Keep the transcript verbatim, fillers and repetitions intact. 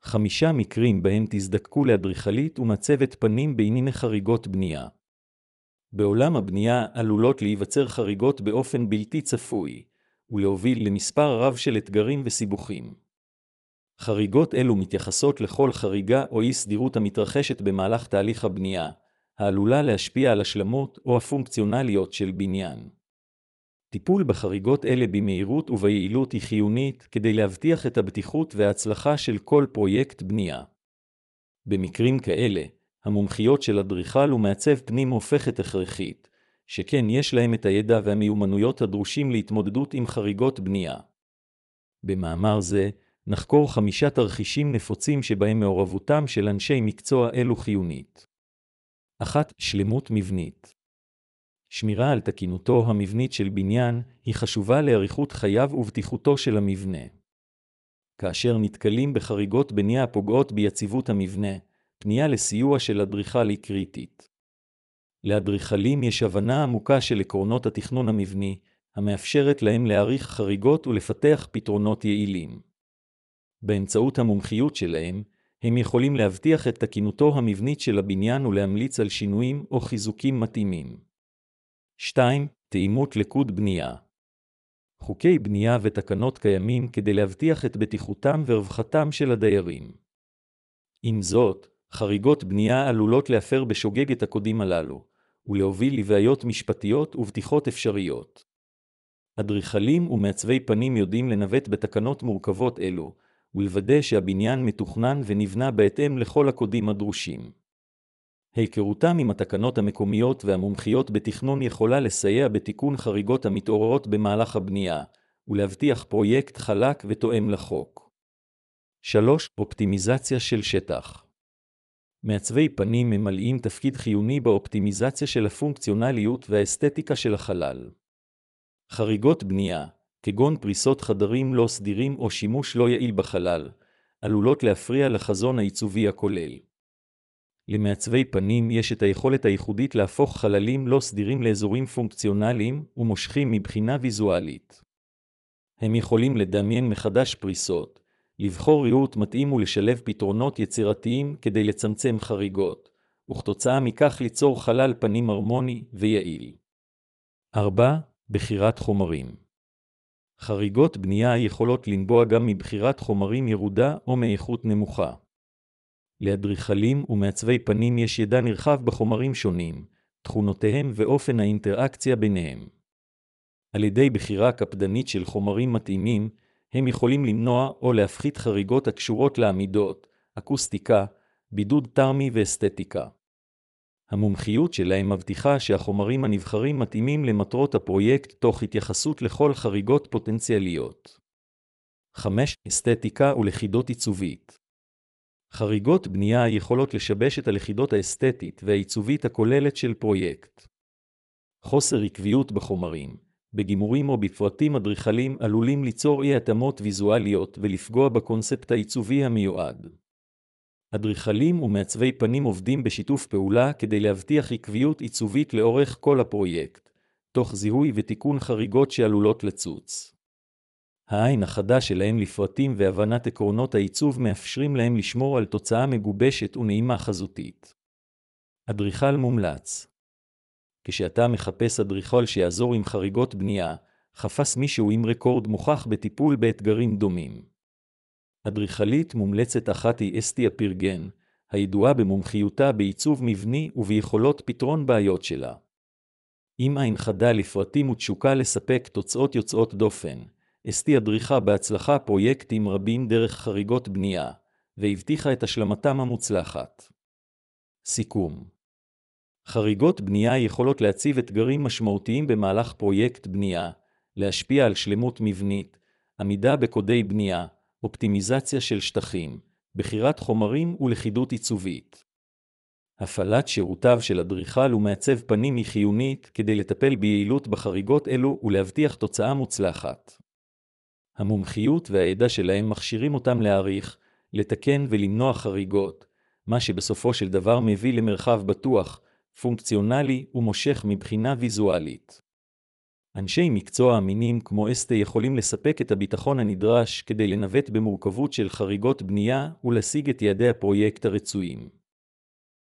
חמישה מקרים בהם תזדקקו לאדריכלית ומצבת פנים בענייני חריגות בנייה. בעולם הבנייה עלולות להיווצר חריגות באופן בלתי צפוי, ולהוביל למספר רב של אתגרים וסיבוכים. חריגות אלו מתייחסות לכל חריגה או אי סדירות המתרחשת במהלך תהליך הבנייה, העלולה להשפיע על השלמות או הפונקציונליות של בניין. טיפול בחריגות אלה במהירות וביעילות היא חיונית כדי להבטיח את הבטיחות וההצלחה של כל פרויקט בנייה. במקרים כאלה, המומחיות של אדריכל ומעצב פנים הופכת הכרחית, שכן יש להם את הידע והמיומנויות הדרושים להתמודדות עם חריגות בנייה. במאמר זה, נחקור חמישה תרחישים נפוצים שבהם מעורבותם של אנשי מקצוע אלו חיונית. אחת. שלמות מבנית. שמירה על תקינותו המבנית של בניין היא חשובה לאריכות חייו ובטיחותו של המבנה. כאשר נתקלים בחריגות בנייה הפוגעות ביציבות המבנה, פנייה לסיוע של אדריכל היא קריטית. לאדריכלים יש הבנה עמוקה של עקרונות התכנון המבני, המאפשרת להם להעריך חריגות ולפתח פתרונות יעילים. באמצעות המומחיות שלהם, הם יכולים להבטיח את תקינותו המבנית של הבניין ולהמליץ על שינויים או חיזוקים מתאימים. שתיים. תאימות לקוד בנייה. חוקי בנייה ותקנות קיימים כדי להבטיח את בטיחותם ורווחתם של הדיירים. עם זאת, חריגות בנייה עלולות להפר בשוגג את הקודים הללו, ולהוביל לבעיות משפטיות ובטיחות אפשריות. אדריכלים ומעצבי פנים יודעים לנווט בתקנות מורכבות אלו, ולוודא שהבניין מתוכנן ונבנה בהתאם לכל הקודים הדרושים. היכרותם עם התקנות המקומיות והמומחיות בתכנון יכולה לסייע בתיקון חריגות המתעוררות במהלך הבנייה, ולהבטיח פרויקט חלק ותואם לחוק. שלוש. אופטימיזציה של שטח. מעצבי פנים ממלאים תפקיד חיוני באופטימיזציה של הפונקציונליות והאסתטיקה של החלל. חריגות בנייה, כגון פריסות חדרים לא סדירים או שימוש לא יעיל בחלל, עלולות להפריע לחזון העיצובי הכולל. למעצבי פנים יש את היכולת הייחודית להפוך חללים לא סדירים לאזורים פונקציונליים ומושכים מבחינה ויזואלית. הם יכולים לדמיין מחדש פריסות, לבחור ריהוט מתאים ולשלב פתרונות יצירתיים כדי לצמצם חריגות, וכתוצאה מכך ליצור חלל פנים הרמוני ויעיל. ארבע. בחירת חומרים. חריגות בנייה יכולות לנבוע גם מבחירת חומרים ירודה או מאיכות נמוכה. לאדריכלים ומעצבי פנים יש ידע נרחב בחומרים שונים, תכונותיהם ואופן האינטראקציה ביניהם. על ידי בחירה קפדנית של חומרים מתאימים, הם יכולים למנוע או להפחית חריגות הקשורות לעמידות, אקוסטיקה, בידוד טרמי ואסתטיקה. המומחיות שלהם מבטיחה שהחומרים הנבחרים מתאימים למטרות הפרויקט תוך התייחסות לכל חריגות פוטנציאליות. חמש. אסתטיקה ולכידות עיצובית. חריגות בנייה יכולות לשבש את הלכידות האסתטית והעיצובית הכוללת של פרויקט. חוסר עקביות בחומרים, בגימורים או בפרטים אדריכליים עלולים ליצור אי התאמות ויזואליות ולפגוע בקונספט העיצובי המיועד. אדריכלים ומעצבי פנים עובדים בשיתוף פעולה כדי להבטיח עקביות עיצובית לאורך כל הפרויקט, תוך זיהוי ותיקון חריגות שעלולות לצוץ. העין החדה שלהם לפרטים והבנת עקרונות העיצוב מאפשרים להם לשמור על תוצאה מגובשת ונעימה חזותית. אדריכל מומלץ. כשאתה מחפש אדריכל שיעזור עם חריגות בנייה, חפש מישהו עם רקורד מוכח בטיפול באתגרים דומים. אדריכלית מומלצת אחת היא אסתיה פירגן, הידועה במומחיותה בעיצוב מבני וביכולות פתרון בעיות שלה. עם עין חדה לפרטים ותשוקה לספק תוצאות יוצאות דופן, אסתיה הדריכה בהצלחה פרויקטים רבים דרך חריגות בנייה, והבטיחה את השלמתם המוצלחת. סיכום. חריגות בנייה יכולות להציב אתגרים משמעותיים במהלך פרויקט בנייה, להשפיע על שלמות מבנית, עמידה בקודי בנייה, אופטימיזציה של שטחים, בחירת חומרים ולכידות עיצובית. הפעלת שירותיו של אדריכל ומעצב פנים היא חיונית כדי לטפל ביעילות בחריגות אלו ולהבטיח תוצאה מוצלחת. המומחיות והידע שלהם מכשירים אותם להעריך, לתקן ולמנוע חריגות, מה שבסופו של דבר מביא למרחב בטוח, פונקציונלי ומושך מבחינה ויזואלית. אנשי מקצוע אמינים כמו אסטה יכולים לספק את הביטחון הנדרש כדי לנווט במורכבות של חריגות בנייה ולהשיג את יעדי הפרויקט הרצויים.